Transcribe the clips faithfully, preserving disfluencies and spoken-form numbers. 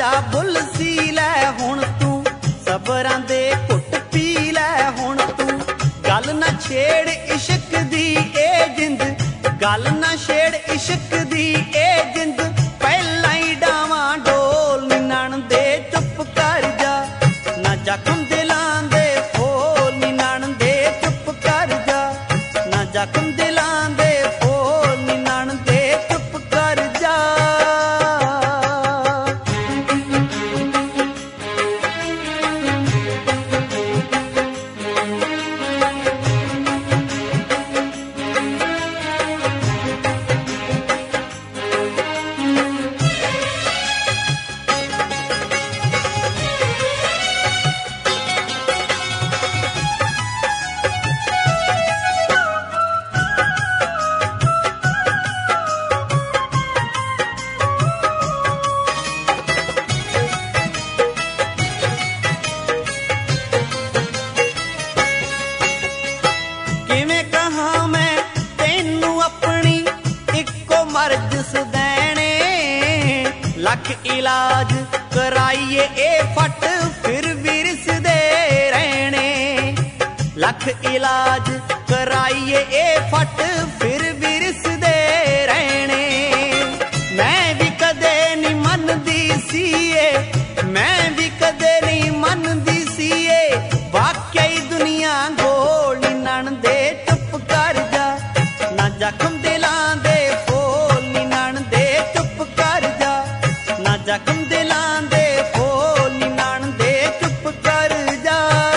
जा बुल सी लै हुण तू, सबरां दे घुट पी लै हुण तू। गल ना छेड़ इश्क दी ए जिंद, गल ना छेड़ इश्क दी ए जिंद, पहला ही डावां डोल नी नणदे चुप कर जा। ना जख्म दिलां दे खोल नी नणदे चुप कर जा, ना जख्म दिलां दे खोल नी नणदे चुप कर जा। किवें कहां मैं तैनू अपनी इक्को मर्ज सदैने, लख इलाज कराइए ए फट फिर भी रिसदे रहने। लख इलाज कराइए ए फट फिर भी रिसदे रहने। मैं भी कदे नहीं मनदी सीए, मैं भी कदे नहीं मनदी सीए, वाकई दुनिया गोल नी नणदे चुप कर जा। ना जख्म दिलां दे खोल नी नणदे चुप कर जा, ना जख्म दिलां दे खोल नी नणदे चुप कर जा।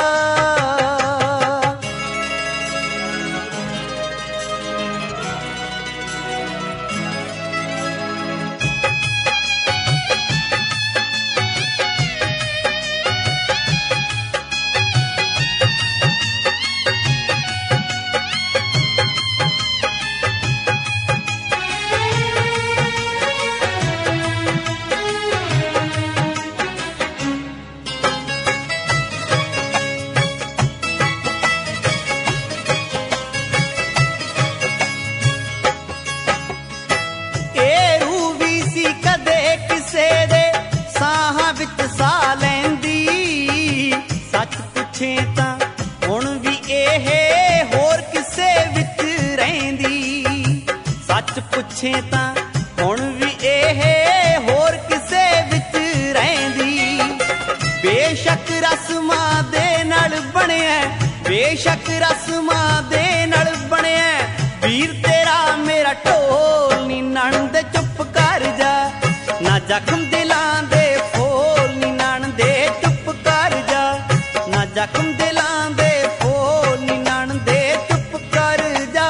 ए रूह भी सी कदे किसे दे साहां विच सा लैंदी, सच पुछे तां हुण भी एह होर किसे विच रहिंदी। सच पुछे तां हुण भी एह होर किसे विच रहिंदी। बेशक रस्मां दे नाल बणिया, बेशक रस्मां दे नाल बणिया, वीर तेरा मेरा ढोल नी नणदे चुप कर जा। ना जख्म दिलां दे खोल नी नणदे चुप कर जा, ना जख्म दिलां दे खोल नी नणदे चुप कर जा।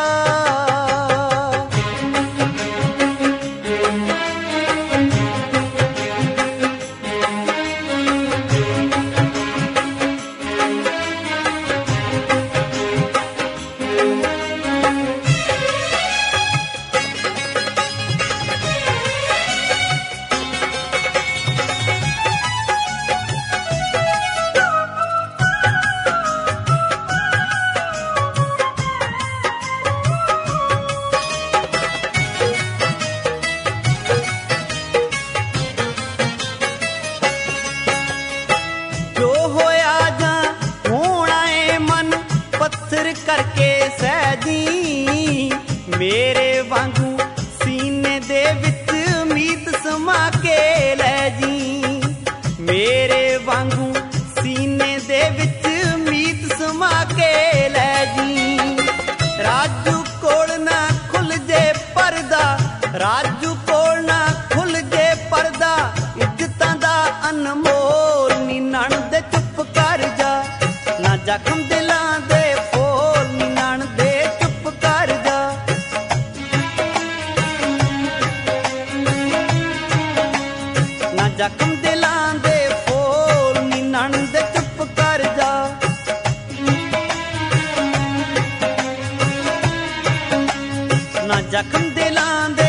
जो होया जा होना है मन पत्थर करके सहजी, मेरे वांगू सीने दे विच उम्मीद समा के लै जी। मेरे वांगू सीने दे विच उम्मीद समा के लै जी। राजू कोल ना खुल जे पर्दा, राजू कोल ना खुल जे पर्दा, इज्जतां दा अनमोल नी नणदे चुप कर जा। ना जख्म दिलां दे खोल नी नणदे चुप कर जा। ना जख्म दिलां दे खोल नी नणदे चुप कर जा। ना जख्म दिलां दे